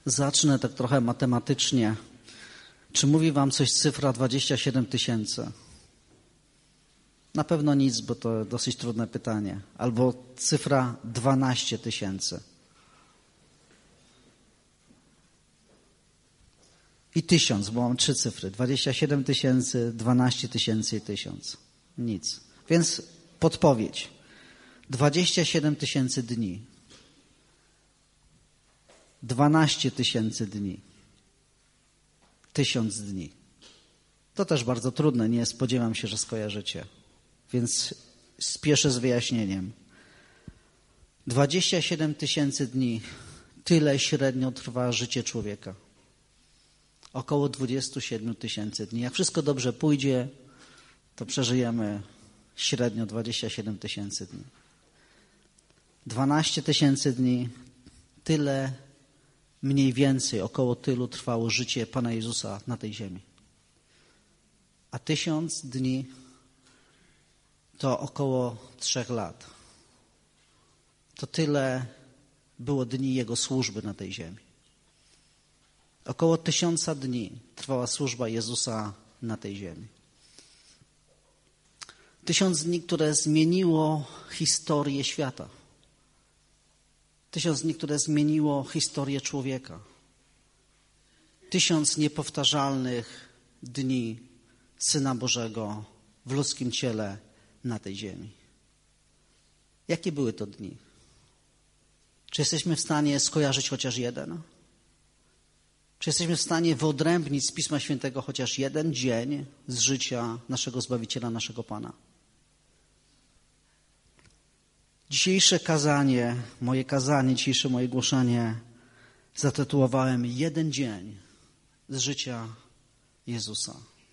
Zacznę tak trochę matematycznie. Czy mówi wam coś cyfra 27 000? Na pewno nic, bo to dosyć trudne pytanie. Albo cyfra 12 000. I 1000, bo mam 3 cyfry. 27 000, 12 000 i 1000. Nic. Więc podpowiedź. 27 000 dni. 12 000 dni. 1000 dni. To też bardzo trudne, nie spodziewam się, że skojarzycie. Więc spieszę z wyjaśnieniem. 27 000 dni. Tyle średnio trwa życie człowieka. Około 27 000 dni. Jak wszystko dobrze pójdzie, to przeżyjemy średnio 27 000 dni. 12 000 dni. Tyle mniej więcej, około tylu trwało życie Pana Jezusa na tej ziemi. A 1000 dni to około 3 lat. To tyle było dni Jego służby na tej ziemi. Około 1000 dni trwała służba Jezusa na tej ziemi. 1000 dni, które zmieniło historię świata. 1000 dni, które zmieniło historię człowieka. 1000 niepowtarzalnych dni Syna Bożego w ludzkim ciele na tej ziemi. Jakie były to dni? Czy jesteśmy w stanie skojarzyć chociaż jeden? Czy jesteśmy w stanie wyodrębnić z Pisma Świętego chociaż jeden dzień z życia naszego Zbawiciela, naszego Pana? Dzisiejsze moje głoszenie zatytułowałem jeden dzień z życia Jezusa.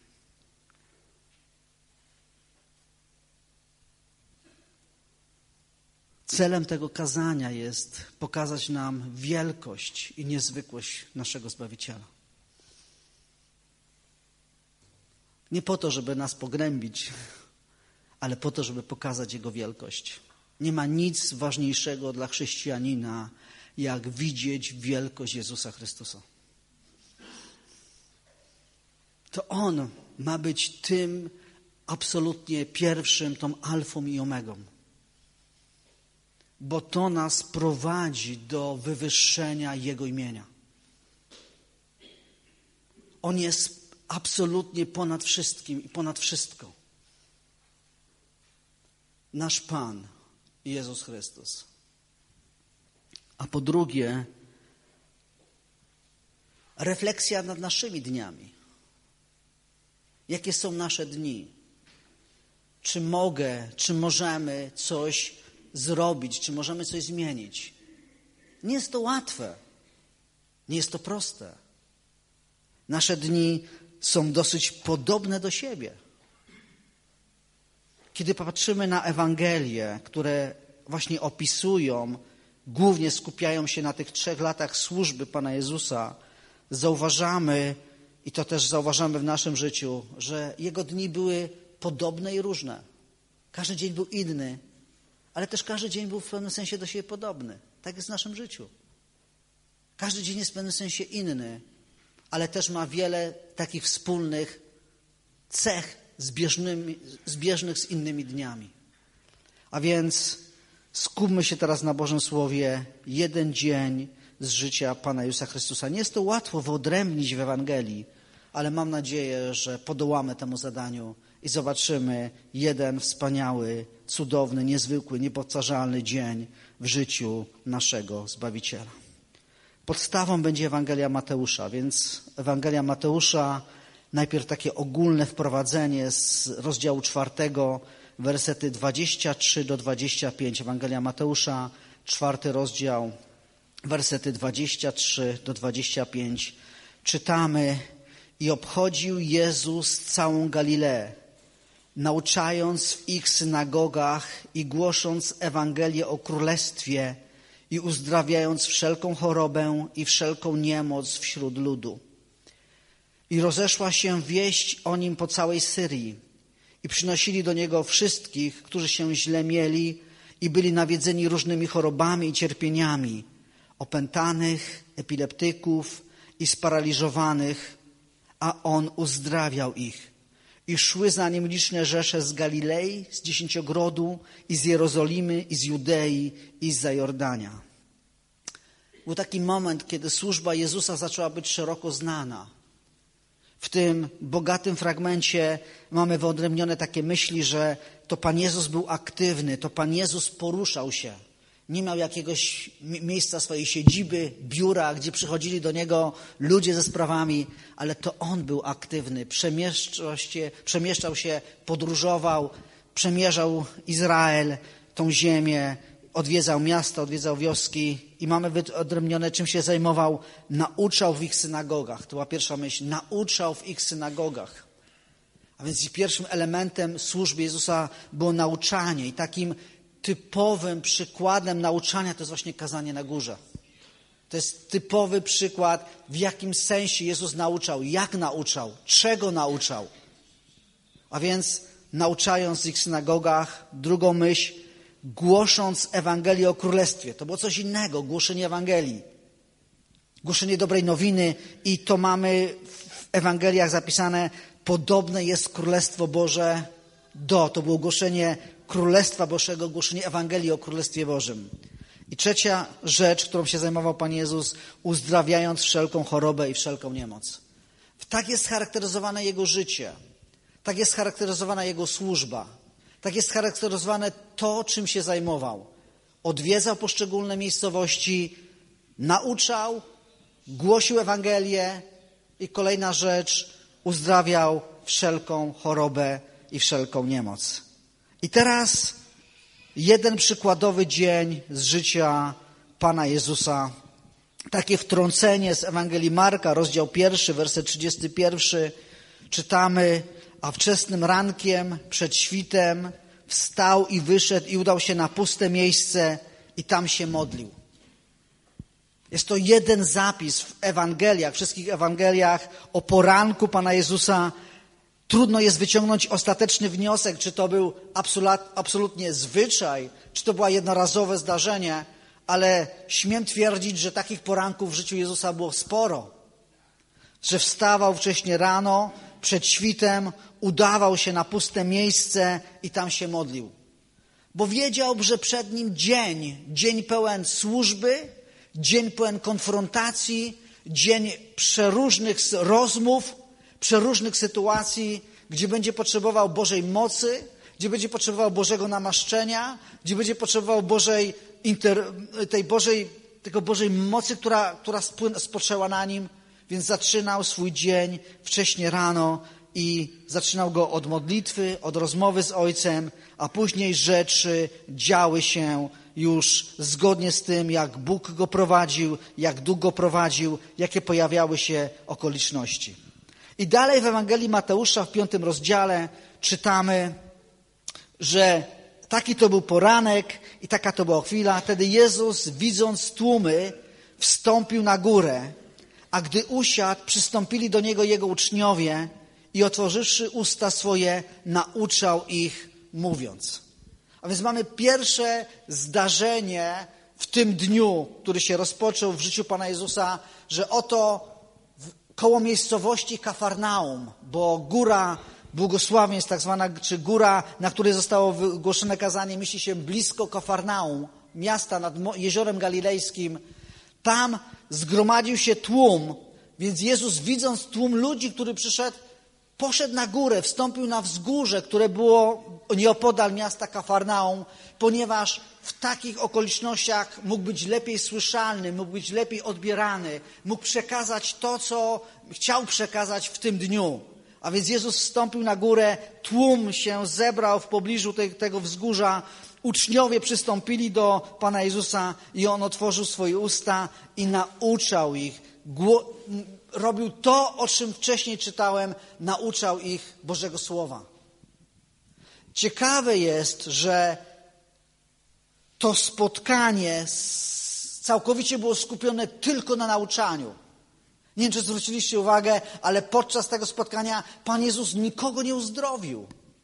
Celem tego kazania jest pokazać nam wielkość i niezwykłość naszego Zbawiciela. Nie po to, żeby nas pognębić, ale po to, żeby pokazać Jego wielkość. Nie ma nic ważniejszego dla chrześcijanina, jak widzieć wielkość Jezusa Chrystusa. To On ma być tym absolutnie pierwszym, tą alfą i omegą. Bo to nas prowadzi do wywyższenia Jego imienia. On jest absolutnie ponad wszystkim i ponad wszystko. Nasz Pan, Jezus Chrystus. A po drugie, refleksja nad naszymi dniami. Jakie są nasze dni? Czy możemy coś zrobić, czy możemy coś zmienić? Nie jest to łatwe. Nie jest to proste. Nasze dni są dosyć podobne do siebie. Kiedy popatrzymy na Ewangelie, które właśnie opisują, głównie skupiają się na tych 3 latach służby Pana Jezusa, zauważamy, i to też zauważamy w naszym życiu, że Jego dni były podobne i różne. Każdy dzień był inny, ale też każdy dzień był w pewnym sensie do siebie podobny. Tak jest w naszym życiu. Każdy dzień jest w pewnym sensie inny, ale też ma wiele takich wspólnych cech zbieżnych z innymi dniami. A więc skupmy się teraz na Bożym Słowie. Jeden dzień z życia Pana Jezusa Chrystusa. Nie jest to łatwo wyodrębnić w Ewangelii, ale mam nadzieję, że podołamy temu zadaniu i zobaczymy jeden wspaniały, cudowny, niezwykły, niepowtarzalny dzień w życiu naszego Zbawiciela. Podstawą będzie Ewangelia Mateusza, więc Ewangelia Mateusza, najpierw takie ogólne wprowadzenie z rozdziału 4, wersety 23 do 25. Ewangelia Mateusza, 4 rozdział, wersety 23 do 25. Czytamy: I obchodził Jezus całą Galileę, nauczając w ich synagogach i głosząc Ewangelię o Królestwie i uzdrawiając wszelką chorobę i wszelką niemoc wśród ludu. I rozeszła się wieść o Nim po całej Syrii i przynosili do Niego wszystkich, którzy się źle mieli i byli nawiedzeni różnymi chorobami i cierpieniami, opętanych, epileptyków i sparaliżowanych, a On uzdrawiał ich. I szły za Nim liczne rzesze z Galilei, z Dziesięciogrodu, i z Jerozolimy, i z Judei, i z Jordania. Był taki moment, kiedy służba Jezusa zaczęła być szeroko znana. W tym bogatym fragmencie mamy wyodrębnione takie myśli, że to Pan Jezus był aktywny, to Pan Jezus poruszał się. Nie miał jakiegoś miejsca swojej siedziby, biura, gdzie przychodzili do Niego ludzie ze sprawami, ale to On był aktywny, przemieszczał się, podróżował, przemierzał Izrael, tą ziemię, odwiedzał miasta, odwiedzał wioski i mamy wyodrębnione, czym się zajmował. Nauczał w ich synagogach. To była pierwsza myśl. Nauczał w ich synagogach. A więc pierwszym elementem służby Jezusa było nauczanie i takim typowym przykładem nauczania to jest właśnie kazanie na górze. To jest typowy przykład, w jakim sensie Jezus nauczał, jak nauczał, czego nauczał. A więc nauczając w ich synagogach, drugą myśl, głosząc Ewangelię o Królestwie. To było coś innego, głoszenie Ewangelii. Głoszenie dobrej nowiny i to mamy w Ewangeliach zapisane, podobne jest Królestwo Boże to było głoszenie Królestwa Bożego, głoszenie Ewangelii o Królestwie Bożym. I trzecia rzecz, którą się zajmował Pan Jezus, uzdrawiając wszelką chorobę i wszelką niemoc. Tak jest charakteryzowane Jego życie. Tak jest charakteryzowana Jego służba. Tak jest charakteryzowane to, czym się zajmował. Odwiedzał poszczególne miejscowości, nauczał, głosił Ewangelię i kolejna rzecz, uzdrawiał wszelką chorobę i wszelką niemoc. I teraz jeden przykładowy dzień z życia Pana Jezusa. Takie wtrącenie z Ewangelii Marka, rozdział 1, werset 31. Czytamy, a wczesnym rankiem, przed świtem, wstał i wyszedł i udał się na puste miejsce i tam się modlił. Jest to jeden zapis w Ewangeliach, wszystkich Ewangeliach o poranku Pana Jezusa. Trudno jest wyciągnąć ostateczny wniosek, czy to był absolutnie zwyczaj, czy to było jednorazowe zdarzenie, ale śmiem twierdzić, że takich poranków w życiu Jezusa było sporo. Że wstawał wcześnie rano, przed świtem, udawał się na puste miejsce i tam się modlił. Bo wiedział, że przed nim dzień pełen służby, dzień pełen konfrontacji, dzień przeróżnych rozmów, przeróżnych sytuacji, gdzie będzie potrzebował Bożej mocy, gdzie będzie potrzebował Bożego namaszczenia, gdzie będzie potrzebował tego Bożej mocy, która spoczęła na nim. Więc zaczynał swój dzień wcześnie rano i zaczynał go od modlitwy, od rozmowy z Ojcem, a później rzeczy działy się już zgodnie z tym, jak Bóg go prowadził, jak Duch go prowadził, jakie pojawiały się okoliczności. I dalej w Ewangelii Mateusza w 5 rozdziale czytamy, że taki to był poranek i taka to była chwila. Wtedy Jezus, widząc tłumy, wstąpił na górę, a gdy usiadł, przystąpili do Niego Jego uczniowie i otworzywszy usta swoje, nauczał ich, mówiąc. A więc mamy pierwsze zdarzenie w tym dniu, który się rozpoczął w życiu Pana Jezusa, że oto koło miejscowości Kafarnaum, bo góra błogosławieństw, tak zwana, czy góra, na której zostało wygłoszone kazanie, mieści się blisko Kafarnaum, miasta nad Jeziorem Galilejskim. Tam zgromadził się tłum, więc Jezus, widząc tłum ludzi, który przyszedł, poszedł na górę, wstąpił na wzgórze, które było nieopodal miasta Kafarnaum, ponieważ w takich okolicznościach mógł być lepiej słyszalny, mógł być lepiej odbierany, mógł przekazać to, co chciał przekazać w tym dniu. A więc Jezus wstąpił na górę, tłum się zebrał w pobliżu tego wzgórza, uczniowie przystąpili do Pana Jezusa i On otworzył swoje usta i nauczał ich. Robił to, o czym wcześniej czytałem, nauczał ich Bożego Słowa. Ciekawe jest, że to spotkanie całkowicie było skupione tylko na nauczaniu. Nie wiem, czy zwróciliście uwagę, ale podczas tego spotkania Pan Jezus nikogo nie uzdrowił.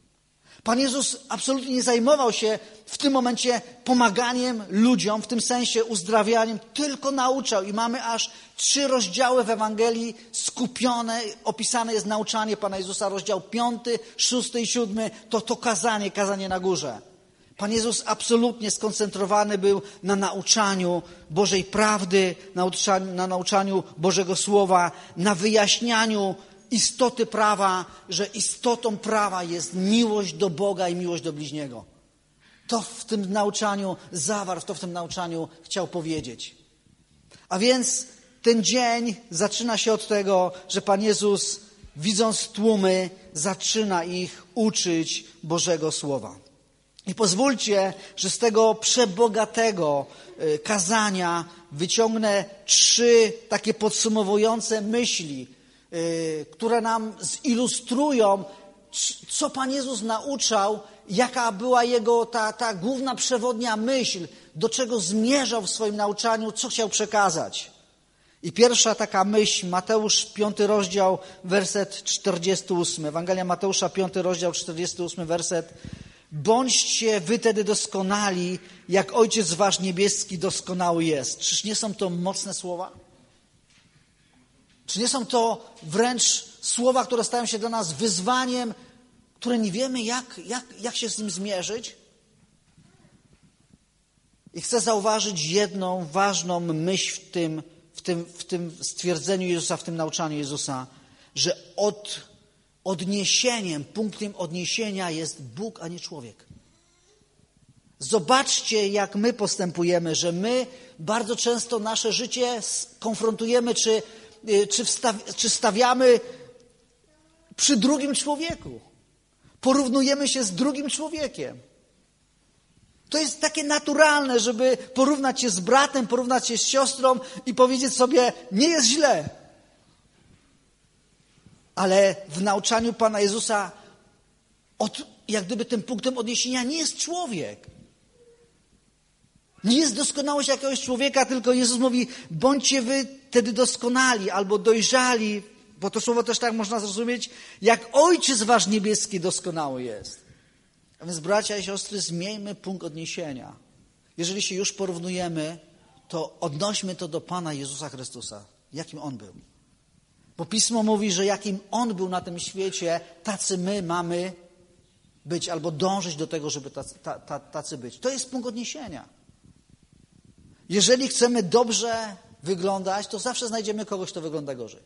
Pan Jezus absolutnie nie zajmował się w tym momencie pomaganiem ludziom, w tym sensie uzdrawianiem, tylko nauczał. I mamy aż 3 rozdziały w Ewangelii skupione, opisane jest nauczanie Pana Jezusa. Rozdział 5, 6 i 7 to kazanie na górze. Pan Jezus absolutnie skoncentrowany był na nauczaniu Bożej prawdy, na nauczaniu Bożego Słowa, na wyjaśnianiu istoty prawa, że istotą prawa jest miłość do Boga i miłość do bliźniego. To w tym nauczaniu zawarł, to w tym nauczaniu chciał powiedzieć. A więc ten dzień zaczyna się od tego, że Pan Jezus, widząc tłumy, zaczyna ich uczyć Bożego Słowa. I pozwólcie, że z tego przebogatego kazania wyciągnę 3 takie podsumowujące myśli, które nam zilustrują, co Pan Jezus nauczał, jaka była jego ta główna przewodnia myśl, do czego zmierzał w swoim nauczaniu, co chciał przekazać. I pierwsza taka myśl, Mateusz 5 rozdział, werset 48. Ewangelia Mateusza 5 rozdział, 48 werset. Bądźcie wy tedy doskonali, jak Ojciec wasz niebieski doskonały jest. Czyż nie są to mocne słowa? Czy nie są to wręcz słowa, które stają się dla nas wyzwaniem, które nie wiemy, jak się z nim zmierzyć? I chcę zauważyć jedną ważną myśl w tym stwierdzeniu Jezusa, w tym nauczaniu Jezusa, że punktem odniesienia jest Bóg, a nie człowiek. Zobaczcie, jak my postępujemy, że my bardzo często nasze życie konfrontujemy, czy stawiamy przy drugim człowieku. Porównujemy się z drugim człowiekiem. To jest takie naturalne, żeby porównać się z bratem, porównać się z siostrą i powiedzieć sobie, nie jest źle. Ale w nauczaniu Pana Jezusa jak gdyby tym punktem odniesienia nie jest człowiek. Nie jest doskonałość jakiegoś człowieka, tylko Jezus mówi, bądźcie wy wtedy doskonali albo dojrzali, bo to słowo też tak można zrozumieć, jak Ojciec wasz niebieski doskonały jest. A więc bracia i siostry, zmieńmy punkt odniesienia. Jeżeli się już porównujemy, to odnośmy to do Pana Jezusa Chrystusa. Jakim On był. Bo Pismo mówi, że jakim On był na tym świecie, tacy my mamy być albo dążyć do tego, żeby tacy być. To jest punkt odniesienia. Jeżeli chcemy dobrze wyglądać, to zawsze znajdziemy kogoś, kto wygląda gorzej.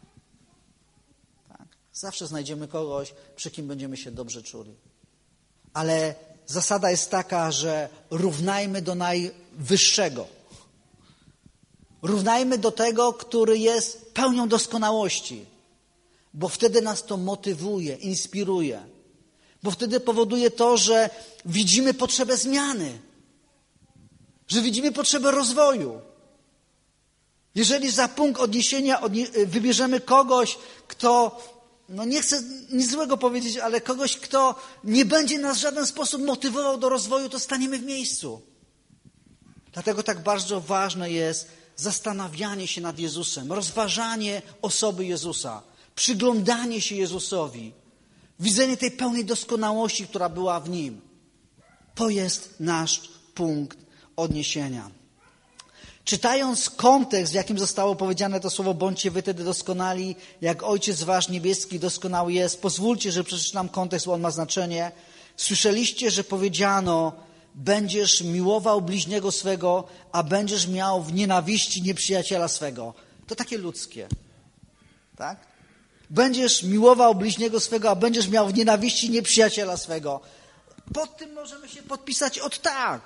Tak? Zawsze znajdziemy kogoś, przy kim będziemy się dobrze czuli. Ale zasada jest taka, że równajmy do najwyższego. Równajmy do tego, który jest pełnią doskonałości. Bo wtedy nas to motywuje, inspiruje. Bo wtedy powoduje to, że widzimy potrzebę zmiany. Że widzimy potrzebę rozwoju. Jeżeli za punkt odniesienia wybierzemy kogoś, kto, nie chcę nic złego powiedzieć, ale kogoś, kto nie będzie nas w żaden sposób motywował do rozwoju, to staniemy w miejscu. Dlatego tak bardzo ważne jest zastanawianie się nad Jezusem, rozważanie osoby Jezusa, przyglądanie się Jezusowi, widzenie tej pełnej doskonałości, która była w Nim. To jest nasz punkt odniesienia. Czytając kontekst, w jakim zostało powiedziane to słowo, bądźcie wy wtedy doskonali, jak Ojciec wasz niebieski doskonały jest. Pozwólcie, że przeczytam kontekst, bo on ma znaczenie. Słyszeliście, że powiedziano, będziesz miłował bliźniego swego, a będziesz miał w nienawiści nieprzyjaciela swego. To takie ludzkie. Tak? Będziesz miłował bliźniego swego, a będziesz miał w nienawiści nieprzyjaciela swego. Pod tym możemy się podpisać od tak.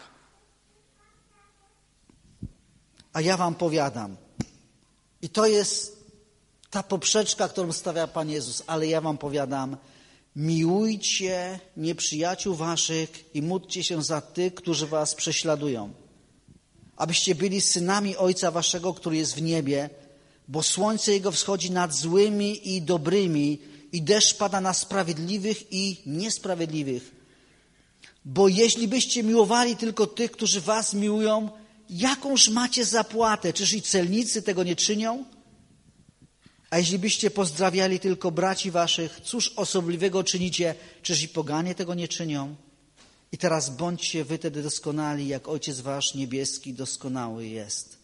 A ja wam powiadam, i to jest ta poprzeczka, którą stawia Pan Jezus, ale ja wam powiadam, miłujcie nieprzyjaciół waszych i módlcie się za tych, którzy was prześladują, abyście byli synami Ojca waszego, który jest w niebie, bo słońce Jego wschodzi nad złymi i dobrymi i deszcz pada na sprawiedliwych i niesprawiedliwych. Bo jeśli byście miłowali tylko tych, którzy was miłują, jakąż macie zapłatę? Czyż i celnicy tego nie czynią? A jeśli byście pozdrawiali tylko braci waszych, cóż osobliwego czynicie? Czyż i poganie tego nie czynią? I teraz bądźcie wy wtedy doskonali, jak Ojciec wasz niebieski doskonały jest.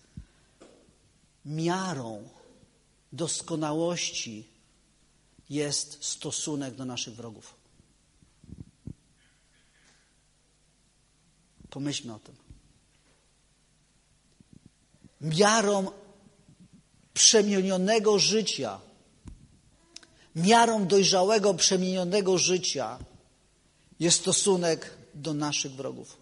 Miarą doskonałości jest stosunek do naszych wrogów. Pomyślmy o tym. Miarą przemienionego życia, miarą dojrzałego, przemienionego życia jest stosunek do naszych wrogów.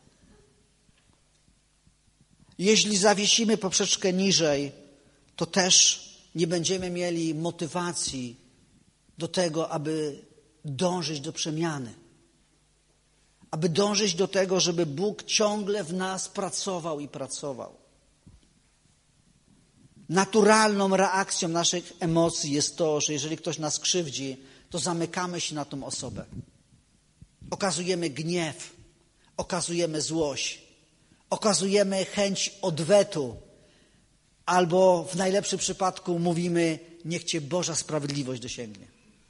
Jeśli zawiesimy poprzeczkę niżej, to też nie będziemy mieli motywacji do tego, aby dążyć do przemiany. Aby dążyć do tego, żeby Bóg ciągle w nas pracował i pracował. Naturalną reakcją naszych emocji jest to, że jeżeli ktoś nas krzywdzi, to zamykamy się na tą osobę. Okazujemy gniew, okazujemy złość, okazujemy chęć odwetu, albo w najlepszym przypadku mówimy, niech Cię Boża sprawiedliwość dosięgnie.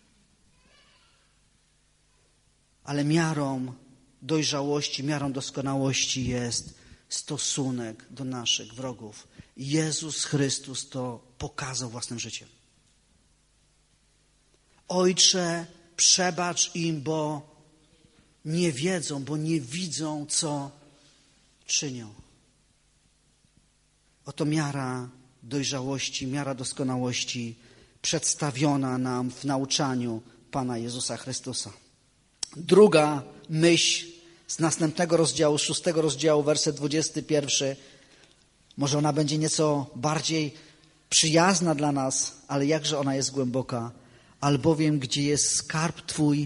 Ale miarą dojrzałości, miarą doskonałości jest stosunek do naszych wrogów. Jezus Chrystus to pokazał własnym życiem. Ojcze, przebacz im, bo nie wiedzą, bo nie widzą, co czynią. Oto miara dojrzałości, miara doskonałości przedstawiona nam w nauczaniu Pana Jezusa Chrystusa. Druga myśl z następnego rozdziału, 6 rozdziału, werset 21. Może ona będzie nieco bardziej przyjazna dla nas, ale jakże ona jest głęboka. Albowiem gdzie jest skarb Twój,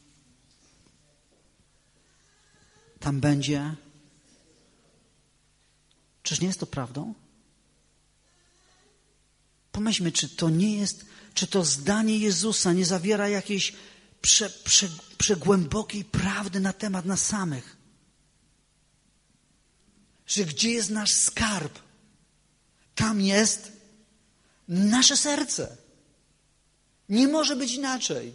tam będzie. Czyż nie jest to prawdą? Pomyślmy, czy to zdanie Jezusa nie zawiera jakiejś przegłębokiej prawdy na temat nas samych. Że gdzie jest nasz skarb, tam jest nasze serce. Nie może być inaczej.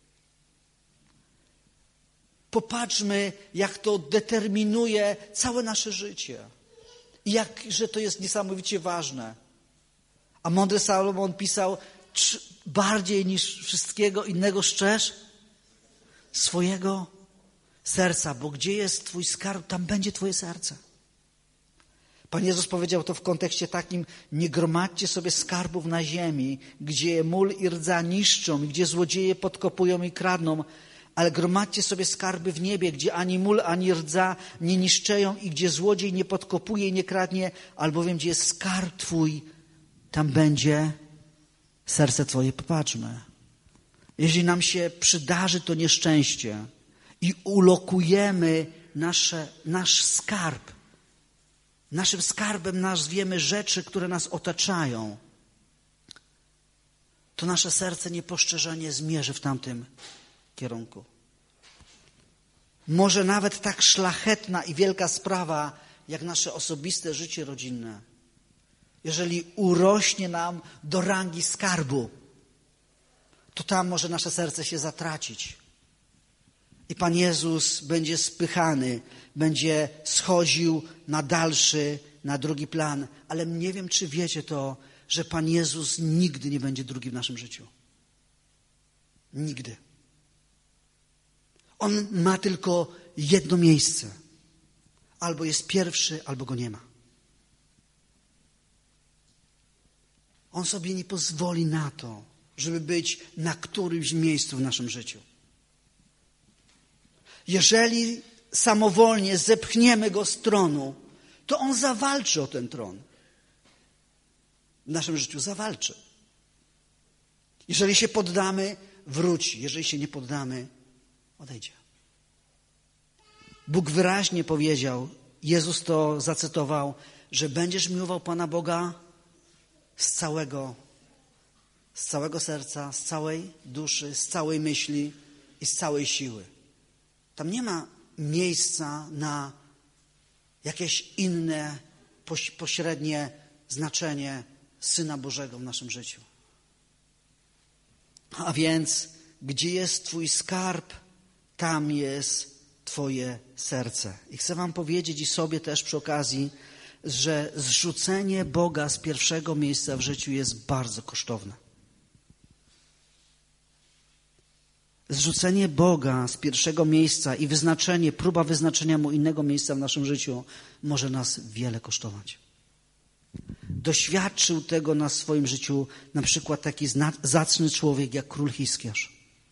Popatrzmy, jak to determinuje całe nasze życie. I że to jest niesamowicie ważne. A mądry Salomon pisał, bardziej niż wszystkiego innego strzeż swojego serca, bo gdzie jest Twój skarb, tam będzie Twoje serce. Pan Jezus powiedział to w kontekście takim, nie gromadźcie sobie skarbów na ziemi, gdzie mól i rdza niszczą, gdzie złodzieje podkopują i kradną, ale gromadźcie sobie skarby w niebie, gdzie ani mól, ani rdza nie niszczeją i gdzie złodziej nie podkopuje i nie kradnie, albowiem gdzie jest skarb Twój, tam będzie serce Twoje. Popatrzmy. Jeżeli nam się przydarzy to nieszczęście i ulokujemy nasz skarb, naszym skarbem nazwiemy rzeczy, które nas otaczają, to nasze serce niepostrzeżenie zmierzy w tamtym kierunku. Może nawet tak szlachetna i wielka sprawa, jak nasze osobiste życie rodzinne, jeżeli urośnie nam do rangi skarbu, to tam może nasze serce się zatracić. I Pan Jezus będzie spychany, będzie schodził na drugi plan. Ale nie wiem, czy wiecie to, że Pan Jezus nigdy nie będzie drugi w naszym życiu. Nigdy. On ma tylko jedno miejsce. Albo jest pierwszy, albo go nie ma. On sobie nie pozwoli na to, żeby być na którymś miejscu w naszym życiu. Jeżeli samowolnie zepchniemy go z tronu, to on zawalczy o ten tron. W naszym życiu zawalczy. Jeżeli się poddamy, wróci. Jeżeli się nie poddamy, odejdzie. Bóg wyraźnie powiedział, Jezus to zacytował, że będziesz miłował Pana Boga z całego serca, z całej duszy, z całej myśli i z całej siły. Tam nie ma miejsca na jakieś inne, pośrednie znaczenie Syna Bożego w naszym życiu. A więc, gdzie jest Twój skarb, tam jest Twoje serce. I chcę wam powiedzieć i sobie też przy okazji, że zrzucenie Boga z pierwszego miejsca w życiu jest bardzo kosztowne. Zrzucenie Boga z pierwszego miejsca i próba wyznaczenia Mu innego miejsca w naszym życiu może nas wiele kosztować. Doświadczył tego na swoim życiu na przykład taki zacny człowiek jak król Hiskiarz.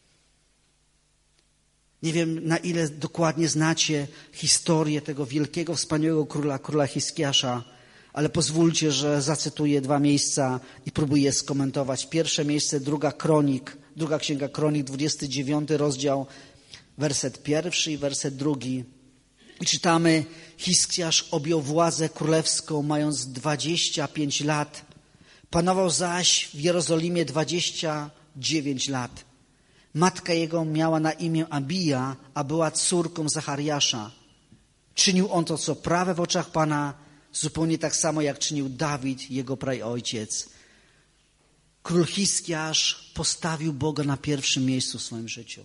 Nie wiem, na ile dokładnie znacie historię tego wielkiego, wspaniałego króla Hiskiasza, ale pozwólcie, że zacytuję 2 miejsca i próbuję je skomentować. Pierwsze miejsce, druga Księga Kronik, 29 rozdział, werset 1 i werset 2. I czytamy: Hiskiasz objął władzę królewską, mając 25 lat. Panował zaś w Jerozolimie 29 lat. Matka jego miała na imię Abija, a była córką Zachariasza. Czynił on to, co prawe w oczach Pana, zupełnie tak samo, jak czynił Dawid, jego praojciec. Król Hiskiasz postawił Boga na pierwszym miejscu w swoim życiu.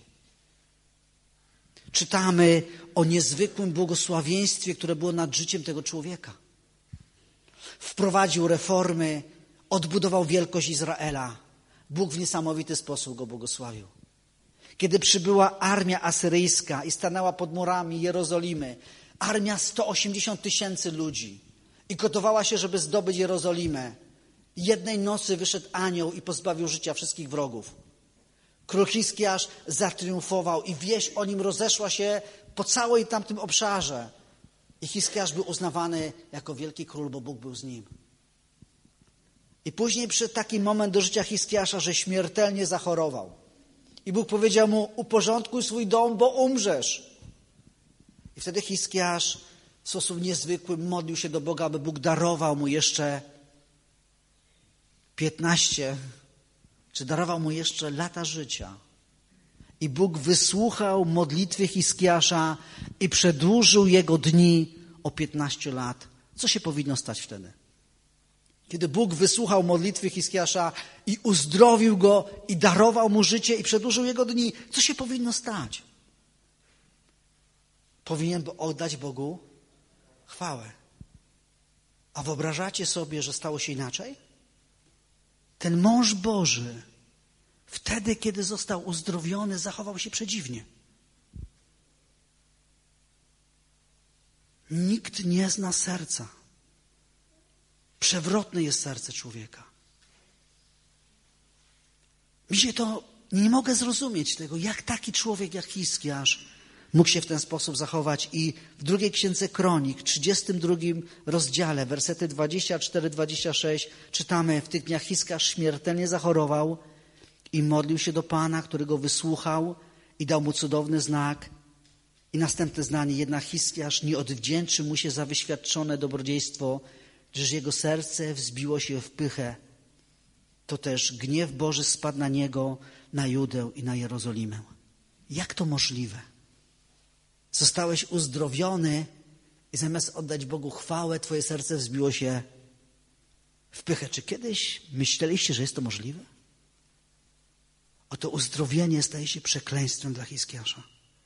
Czytamy o niezwykłym błogosławieństwie, które było nad życiem tego człowieka. Wprowadził reformy, odbudował wielkość Izraela. Bóg w niesamowity sposób go błogosławił. Kiedy przybyła armia asyryjska i stanęła pod murami Jerozolimy, armia 180 000 ludzi i gotowała się, żeby zdobyć Jerozolimę, jednej nocy wyszedł anioł i pozbawił życia wszystkich wrogów. Król Hiskiasz zatriumfował i wieść o nim rozeszła się po całej tamtym obszarze. I Hiskiasz był uznawany jako wielki król, bo Bóg był z nim. I później przyszedł taki moment do życia Hiskiasza, że śmiertelnie zachorował. I Bóg powiedział mu: uporządkuj swój dom, bo umrzesz. I wtedy Hiskiasz w sposób niezwykły modlił się do Boga, aby Bóg darował mu jeszcze 15, czy darował mu jeszcze lata życia. I Bóg wysłuchał modlitwy Hiskiasza i przedłużył jego dni o 15 lat. Co się powinno stać wtedy? Kiedy Bóg wysłuchał modlitwy Hiskiasza i uzdrowił go i darował mu życie i przedłużył jego dni, co się powinno stać? Powinien oddać Bogu chwałę. A wyobrażacie sobie, że stało się inaczej? Ten mąż Boży wtedy, kiedy został uzdrowiony, zachował się przedziwnie. Nikt nie zna serca. Przewrotne jest serce człowieka. Nie mogę zrozumieć tego, jak taki człowiek jak Hiskiasz mógł się w ten sposób zachować. I w 2 Księdze Kronik, 32 rozdziale, wersety 24-26 czytamy: w tych dniach Hiskiasz śmiertelnie zachorował i modlił się do Pana, który go wysłuchał i dał mu cudowny znak. I następne zdanie: jednak Hiskiasz nie odwdzięczył mu się za wyświadczone dobrodziejstwo, gdyż jego serce wzbiło się w pychę. To też gniew Boży spadł na niego, na Judę i na Jerozolimę. Jak to możliwe? Zostałeś uzdrowiony i zamiast oddać Bogu chwałę, twoje serce wzbiło się w pychę. Czy kiedyś myśleliście, że jest to możliwe? Oto uzdrowienie staje się przekleństwem dla Hiskiasza.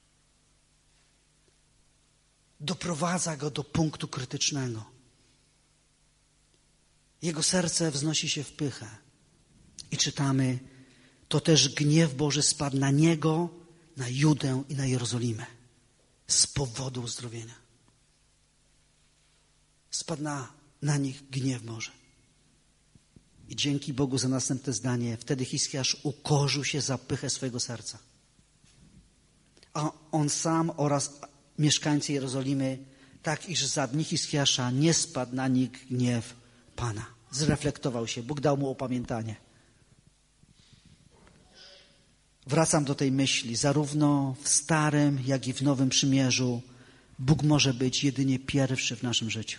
Doprowadza go do punktu krytycznego. Jego serce wznosi się w pychę. I czytamy: to też gniew Boży spadł na niego, na Judę i na Jerozolimę. Z powodu uzdrowienia. Spadł na nich gniew Boży. I dzięki Bogu za następne zdanie. Wtedy Hiskiasz ukorzył się za pychę swojego serca. A on sam oraz mieszkańcy Jerozolimy, tak iż za dni Hiskiasza nie spadł na nich gniew Pana. Zreflektował się. Bóg dał mu opamiętanie. Wracam do tej myśli. Zarówno w Starym, jak i w Nowym Przymierzu Bóg może być jedynie pierwszy w naszym życiu.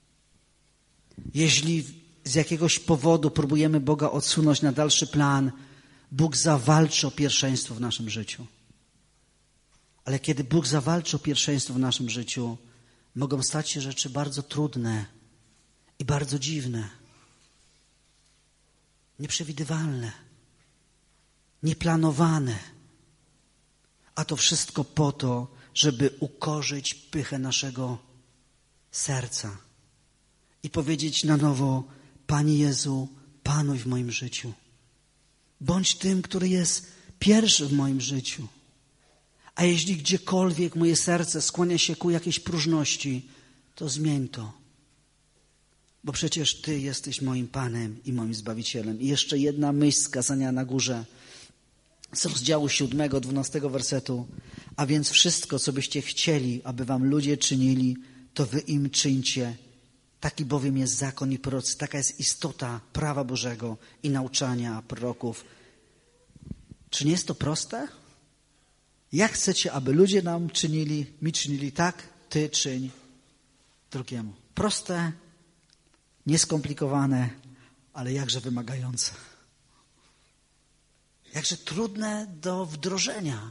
Jeśli z jakiegoś powodu próbujemy Boga odsunąć na dalszy plan, Bóg zawalczy o pierwszeństwo w naszym życiu. Ale kiedy Bóg zawalczy o pierwszeństwo w naszym życiu, mogą stać się rzeczy bardzo trudne i bardzo dziwne, nieprzewidywalne. nieplanowane. A to wszystko po to, żeby ukorzyć pychę naszego serca i powiedzieć na nowo: Panie Jezu, panuj w moim życiu. Bądź tym, który jest pierwszy w moim życiu. A jeśli gdziekolwiek moje serce skłania się ku jakiejś próżności, to zmień to. Bo przecież Ty jesteś moim Panem i moim Zbawicielem. I jeszcze jedna myśl z kazania na górze, z rozdziału 7, 12 wersetu. A więc wszystko, co byście chcieli, aby wam ludzie czynili, to wy im czyńcie. Taki bowiem jest zakon i prorocy. Taka jest istota prawa Bożego i nauczania proroków. Czy nie jest to proste? Jak chcecie, aby ludzie mi czynili, tak Ty czyń drugiemu. Proste, nieskomplikowane, ale jakże wymagające. Jakże trudne do wdrożenia.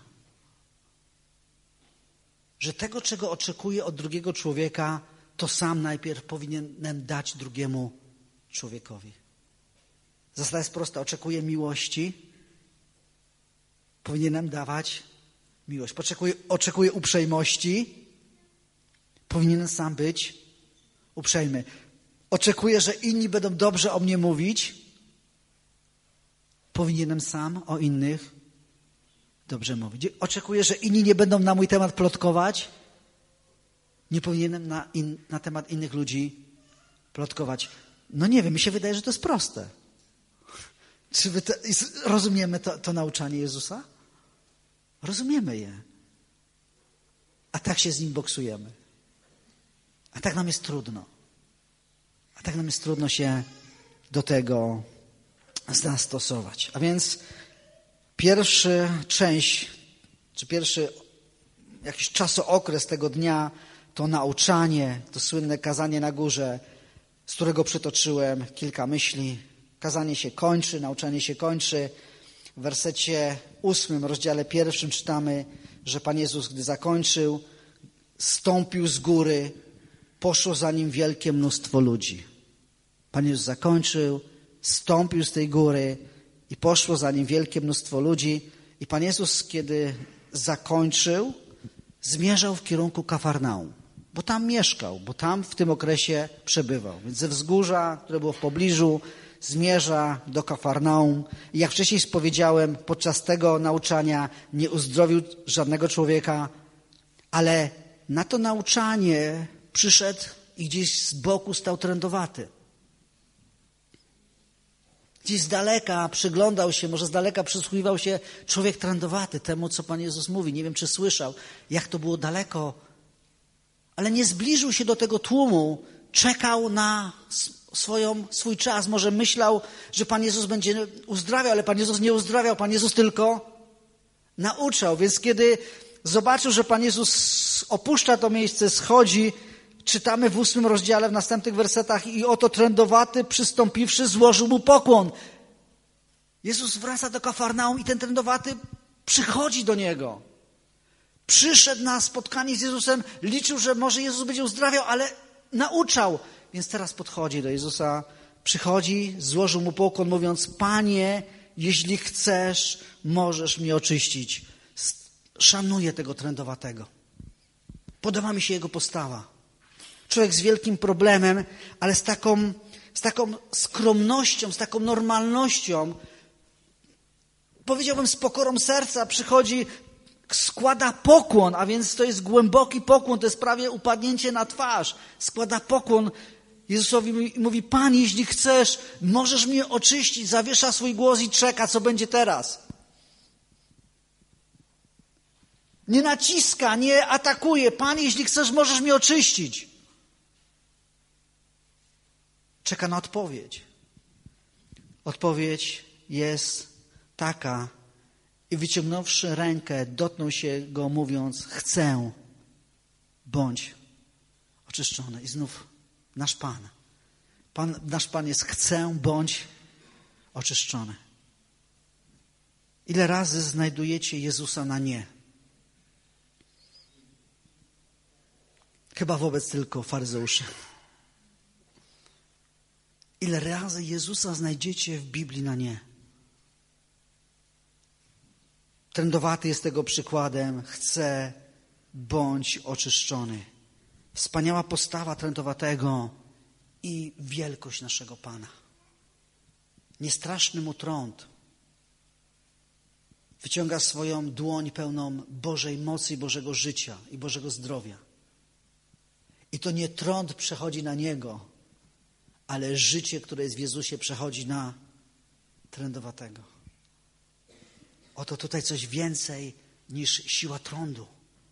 Że tego, czego oczekuję od drugiego człowieka, to sam najpierw powinienem dać drugiemu człowiekowi. Zasada jest prosta. Oczekuję miłości, powinienem dawać miłość. Oczekuję uprzejmości, powinienem sam być uprzejmy. Oczekuję, że inni będą dobrze o mnie mówić, powinienem sam o innych dobrze mówić. Oczekuję, że inni nie będą na mój temat plotkować, nie powinienem na temat innych ludzi plotkować. No nie wiem, mi się wydaje, że to jest proste. Czy rozumiemy to nauczanie Jezusa? Rozumiemy je. A tak się z Nim boksujemy. A tak nam jest trudno. A tak nam jest trudno się do tego zastosować. A więc pierwszy jakiś czasookres tego dnia to nauczanie, to słynne kazanie na górze, z którego przytoczyłem kilka myśli. Kazanie się kończy, nauczanie się kończy. W wersecie 8, rozdziale 1 czytamy, że Pan Jezus, gdy zakończył, zstąpił z góry, poszło za Nim wielkie mnóstwo ludzi. Pan Jezus zakończył, zstąpił z tej góry i poszło za Nim wielkie mnóstwo ludzi. I Pan Jezus, kiedy zakończył, zmierzał w kierunku Kafarnaum, bo tam mieszkał, bo tam w tym okresie przebywał. Więc ze wzgórza, które było w pobliżu, zmierza do Kafarnaum. I jak wcześniej powiedziałem, podczas tego nauczania nie uzdrowił żadnego człowieka, ale na to nauczanie przyszedł i gdzieś z boku stał trędowaty. Gdzieś z daleka przyglądał się, może z daleka przysłuchiwał się człowiek trędowaty temu, co Pan Jezus mówi. Nie wiem, czy słyszał, jak to było daleko, ale nie zbliżył się do tego tłumu, czekał na swój czas. Może myślał, że Pan Jezus będzie uzdrawiał, ale Pan Jezus nie uzdrawiał, Pan Jezus tylko nauczał. Więc kiedy zobaczył, że Pan Jezus opuszcza to miejsce, schodzi, czytamy w 8 rozdziale, w następnych wersetach: i oto trędowaty, przystąpiwszy, złożył mu pokłon. Jezus wraca do Kafarnaum i ten trędowaty przychodzi do Niego. Przyszedł na spotkanie z Jezusem, liczył, że może Jezus będzie uzdrawiał, ale nauczał. Więc teraz podchodzi do Jezusa, przychodzi, złożył mu pokłon, mówiąc: Panie, jeśli chcesz, możesz mnie oczyścić. Szanuję tego trędowatego. Podoba mi się jego postawa. Człowiek z wielkim problemem, ale z taką skromnością, z taką normalnością, powiedziałbym z pokorą serca, przychodzi, składa pokłon, a więc to jest głęboki pokłon, to jest prawie upadnięcie na twarz. Składa pokłon Jezusowi i mówi: Panie, jeśli chcesz, możesz mnie oczyścić. Zawiesza swój głos i czeka, co będzie teraz. Nie naciska, nie atakuje. Panie, jeśli chcesz, możesz mnie oczyścić. Czeka na odpowiedź. Odpowiedź jest taka: i wyciągnąwszy rękę, dotknął się go, mówiąc: chcę, bądź oczyszczony. I znów nasz Pan jest: chcę, bądź oczyszczony. Ile razy znajdujecie Jezusa na nie? Chyba wobec tylko faryzeuszy. Ile razy Jezusa znajdziecie w Biblii na nie? Trędowaty jest tego przykładem. Chce, bądź oczyszczony. Wspaniała postawa trędowatego i wielkość naszego Pana. Niestraszny mu trąd. Wyciąga swoją dłoń pełną Bożej mocy i Bożego życia i Bożego zdrowia. I to nie trąd przechodzi na niego, ale życie, które jest w Jezusie, przechodzi na trędowatego. Oto tutaj coś więcej niż siła trądu.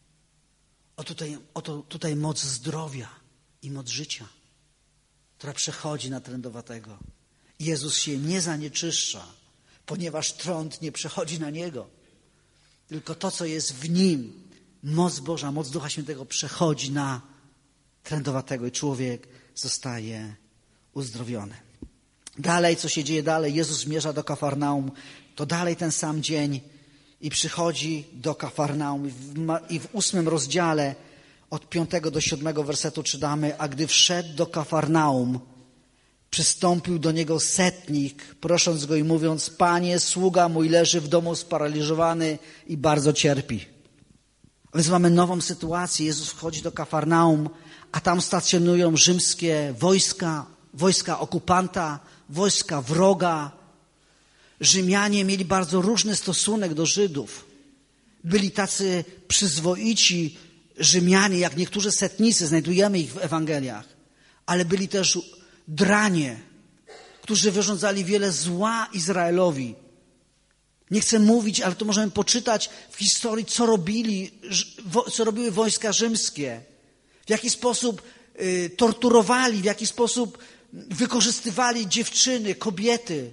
Oto tutaj moc zdrowia i moc życia, która przechodzi na trędowatego. Jezus się nie zanieczyszcza, ponieważ trąd nie przechodzi na niego. Tylko to, co jest w nim, moc Boża, moc Ducha Świętego przechodzi na trędowatego i człowiek zostaje uzdrowiony. Dalej, co się dzieje dalej? Jezus zmierza do Kafarnaum. To dalej ten sam dzień i przychodzi do Kafarnaum. I w 8 rozdziale od 5 do 7 wersetu czytamy: a gdy wszedł do Kafarnaum, przystąpił do niego setnik, prosząc go i mówiąc: Panie, sługa mój leży w domu sparaliżowany i bardzo cierpi. A więc mamy nową sytuację. Jezus wchodzi do Kafarnaum, a tam stacjonują rzymskie wojska okupanta, wojska wroga. Rzymianie mieli bardzo różny stosunek do Żydów. Byli tacy przyzwoici Rzymianie, jak niektórzy setnicy, znajdujemy ich w Ewangeliach, ale byli też dranie, którzy wyrządzali wiele zła Izraelowi. Nie chcę mówić, ale to możemy poczytać w historii, co robiły wojska rzymskie, w jaki sposób torturowali, w jaki sposób wykorzystywali dziewczyny, kobiety.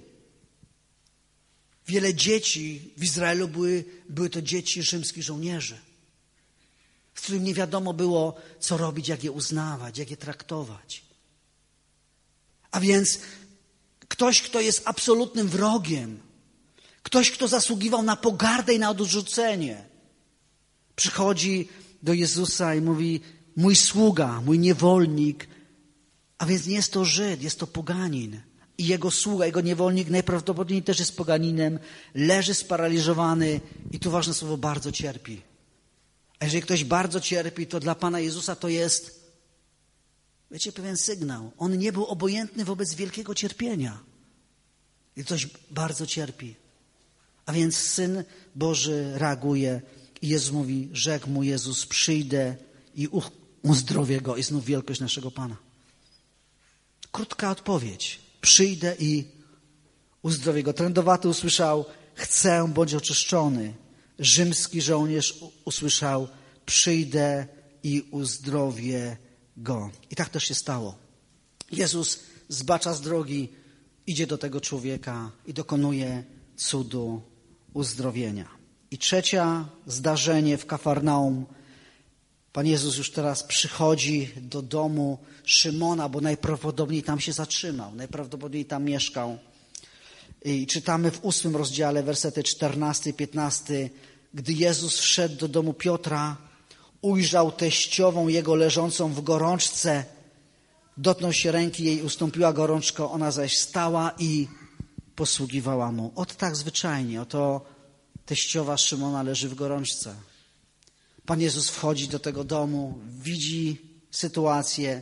Wiele dzieci w Izraelu były to dzieci rzymskich żołnierzy, z którymi nie wiadomo było, co robić, jak je uznawać, jak je traktować. A więc ktoś, kto jest absolutnym wrogiem, ktoś, kto zasługiwał na pogardę i na odrzucenie, przychodzi do Jezusa i mówi: mój sługa, mój niewolnik, a więc nie jest to Żyd, jest to poganin. I jego sługa, jego niewolnik najprawdopodobniej też jest poganinem, leży sparaliżowany i tu ważne słowo, bardzo cierpi. A jeżeli ktoś bardzo cierpi, to dla Pana Jezusa to jest, wiecie, pewien sygnał. On nie był obojętny wobec wielkiego cierpienia. I ktoś bardzo cierpi. A więc Syn Boży reaguje i Jezus mówi: rzekł mu Jezus: przyjdę i uzdrowię go. I znów wielkość naszego Pana. Krótka odpowiedź. Przyjdę i uzdrowię go. Trędowaty usłyszał: chcę, bądź oczyszczony. Rzymski żołnierz usłyszał: przyjdę i uzdrowię go. I tak też się stało. Jezus zbacza z drogi, idzie do tego człowieka i dokonuje cudu uzdrowienia. I trzecie zdarzenie w Kafarnaum. Pan Jezus już teraz przychodzi do domu Szymona, bo najprawdopodobniej tam się zatrzymał, najprawdopodobniej tam mieszkał. I czytamy w 8 rozdziale, wersety 14 i 15. Gdy Jezus wszedł do domu Piotra, ujrzał teściową jego leżącą w gorączce. Dotknął się ręki jej, ustąpiła gorączka, ona zaś stała i posługiwała mu. Oto tak zwyczajnie, oto teściowa Szymona leży w gorączce. Pan Jezus wchodzi do tego domu, widzi sytuację,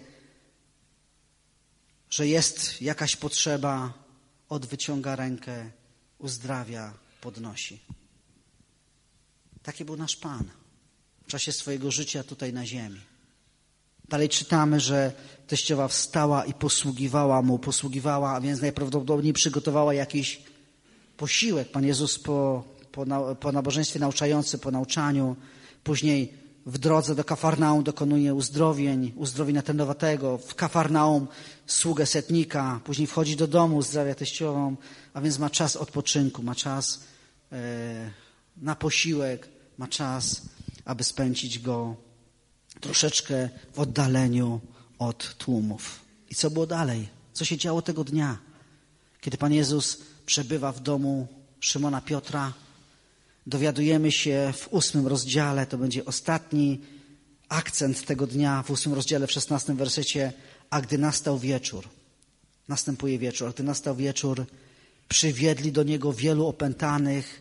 że jest jakaś potrzeba, wyciąga rękę, uzdrawia, podnosi. Taki był nasz Pan w czasie swojego życia tutaj na ziemi. Dalej czytamy, że teściowa wstała i posługiwała, a więc najprawdopodobniej przygotowała jakiś posiłek. Pan Jezus po nabożeństwie nauczający, po nauczaniu, później w drodze do Kafarnaum dokonuje uzdrowienia trędowatego. W Kafarnaum sługę setnika, później wchodzi do domu, uzdrawia teściową, a więc ma czas odpoczynku, ma czas na posiłek, ma czas, aby spędzić go troszeczkę w oddaleniu od tłumów. I co było dalej? Co się działo tego dnia? Kiedy Pan Jezus przebywa w domu Szymona Piotra, dowiadujemy się w 8 rozdziale, to będzie ostatni akcent tego dnia, w 8 rozdziale, w 16 wersecie: a gdy nastał wieczór, a gdy nastał wieczór, przywiedli do niego wielu opętanych,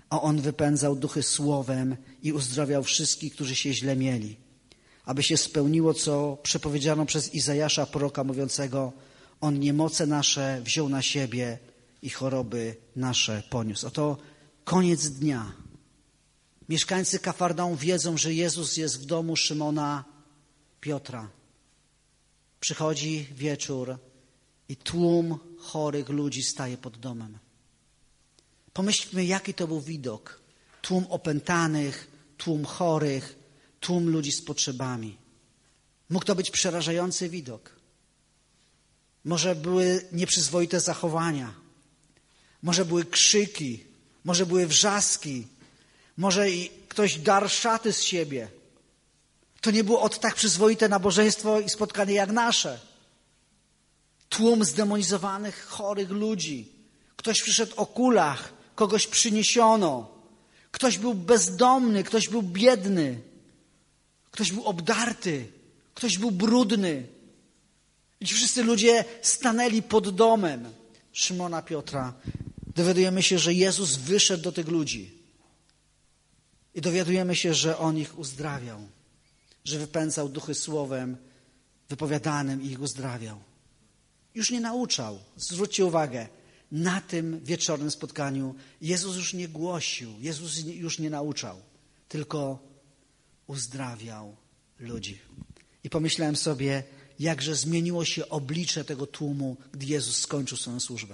a On wypędzał duchy słowem i uzdrawiał wszystkich, którzy się źle mieli. Aby się spełniło, co przepowiedziano przez Izajasza proroka mówiącego: On niemoce nasze wziął na siebie i choroby nasze poniósł. Oto koniec dnia. Mieszkańcy Kafarnaum wiedzą, że Jezus jest w domu Szymona Piotra. Przychodzi wieczór i tłum chorych ludzi staje pod domem. Pomyślmy, jaki to był widok. Tłum opętanych, tłum chorych, tłum ludzi z potrzebami. Mógł to być przerażający widok. Może były nieprzyzwoite zachowania. Może były krzyki. Może były wrzaski. Może i ktoś darł szaty z siebie. To nie było tak przyzwoite nabożeństwo i spotkanie jak nasze. Tłum zdemonizowanych, chorych ludzi. Ktoś przyszedł o kulach, kogoś przyniesiono. Ktoś był bezdomny, ktoś był biedny. Ktoś był obdarty, ktoś był brudny. I ci wszyscy ludzie stanęli pod domem Szymona Piotra. Dowiadujemy się, że Jezus wyszedł do tych ludzi. I dowiadujemy się, że On ich uzdrawiał. Że wypędzał duchy słowem wypowiadanym i ich uzdrawiał. Już nie nauczał. Zwróćcie uwagę, na tym wieczornym spotkaniu Jezus już nie głosił, Jezus już nie nauczał, tylko uzdrawiał ludzi. I pomyślałem sobie, jakże zmieniło się oblicze tego tłumu, gdy Jezus skończył swoją służbę.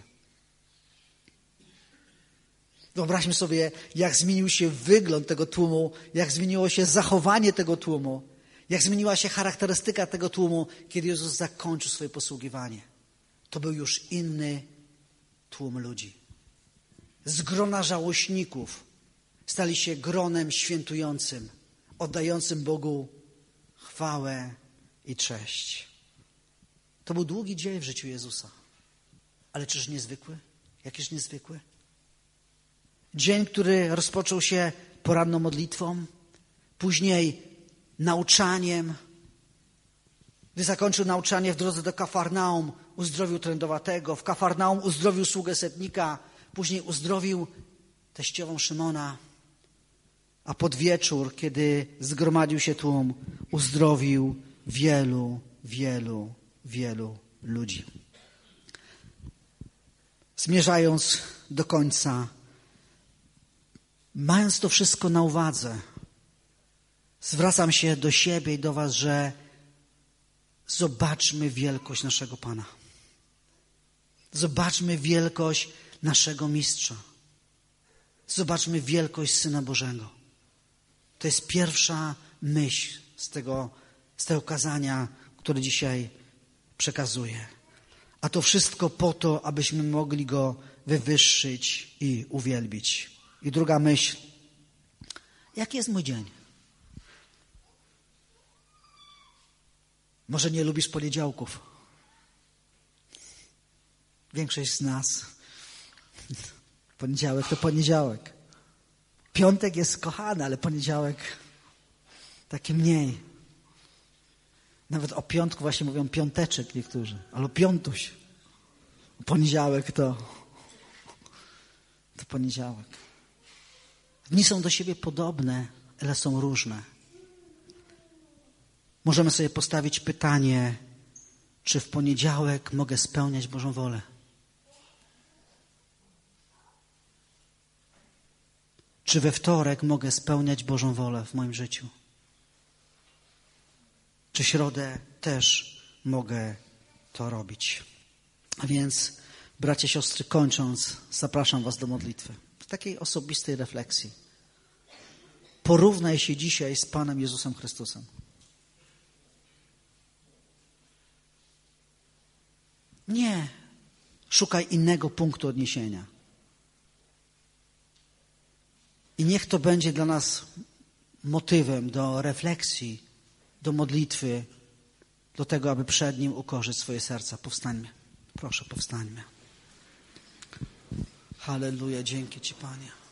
Wyobraźmy sobie, jak zmienił się wygląd tego tłumu, jak zmieniło się zachowanie tego tłumu, jak zmieniła się charakterystyka tego tłumu, kiedy Jezus zakończył swoje posługiwanie. To był już inny tłum ludzi. Z grona żałośników stali się gronem świętującym, oddającym Bogu chwałę i cześć. To był długi dzień w życiu Jezusa. Ale czyż niezwykły? Jakiż niezwykły? Dzień, który rozpoczął się poranną modlitwą, później nauczaniem. Gdy zakończył nauczanie w drodze do Kafarnaum, uzdrowił trędowatego. W Kafarnaum uzdrowił sługę setnika. Później uzdrowił teściową Szymona. A pod wieczór, kiedy zgromadził się tłum, uzdrowił wielu ludzi. Zmierzając do końca, mając to wszystko na uwadze, zwracam się do siebie i do was, że zobaczmy wielkość naszego Pana. Zobaczmy wielkość naszego Mistrza. Zobaczmy wielkość Syna Bożego. To jest pierwsza myśl z tego kazania, które dzisiaj przekazuję. A to wszystko po to, abyśmy mogli Go wywyższyć i uwielbić. I druga myśl. Jaki jest mój dzień? Może nie lubisz poniedziałków. Większość z nas. Poniedziałek to poniedziałek. Piątek jest kochany, ale poniedziałek taki mniej. Nawet o piątku właśnie mówią piąteczek niektórzy. Albo piątuś. Poniedziałek to poniedziałek. Dni są do siebie podobne, ale są różne. Możemy sobie postawić pytanie, czy w poniedziałek mogę spełniać Bożą wolę? Czy we wtorek mogę spełniać Bożą wolę w moim życiu? Czy środę też mogę to robić? A więc, bracia, siostry, kończąc, zapraszam was do modlitwy. W takiej osobistej refleksji. Porównaj się dzisiaj z Panem Jezusem Chrystusem. Nie szukaj innego punktu odniesienia. I niech to będzie dla nas motywem do refleksji, do modlitwy, do tego, aby przed Nim ukorzyć swoje serca. Powstańmy. Proszę, powstańmy. Halleluja, dzięki Ci, Panie.